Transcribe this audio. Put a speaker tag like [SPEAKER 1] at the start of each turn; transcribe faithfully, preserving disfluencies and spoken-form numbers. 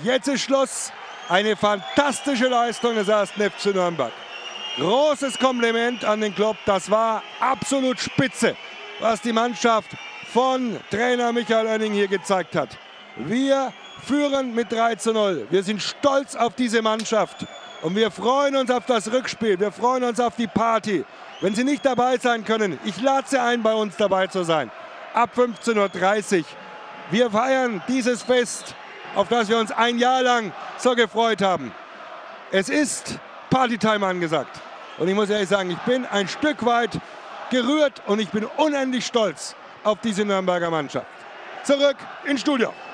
[SPEAKER 1] Jetzt ist Schluss. Eine fantastische Leistung des ersten F C Nürnberg. Großes Kompliment an den Club. Das war absolut spitze, was die Mannschaft von Trainer Michael Oenning hier gezeigt hat. Wir führen mit drei zu null. Wir sind stolz auf diese Mannschaft und wir freuen uns auf das Rückspiel. Wir freuen uns auf die Party. Wenn Sie nicht dabei sein können, ich lade Sie ein, bei uns dabei zu sein. Ab fünfzehn Uhr dreißig. Wir feiern dieses Fest, auf das wir uns ein Jahr lang so gefreut haben. Es ist Partytime angesagt. Und ich muss ehrlich sagen, ich bin ein Stück weit gerührt und ich bin unendlich stolz auf diese Nürnberger Mannschaft. Zurück ins Studio.